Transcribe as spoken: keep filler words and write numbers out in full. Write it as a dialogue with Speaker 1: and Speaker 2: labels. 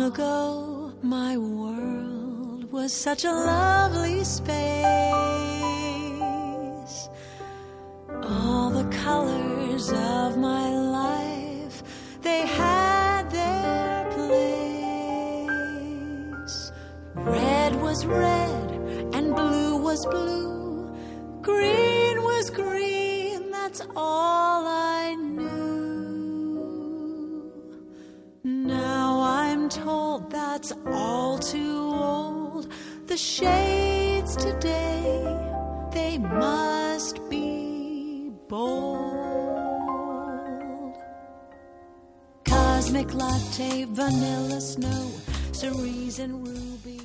Speaker 1: ago, my world was such a lovely space. All the colors of my life, they had their place. Red was red and blue was blue. Green was green, that's all I knew. Now I'm told that's all too old. The shades today, they must be bold. Cosmic latte, vanilla snow, cerise and ruby.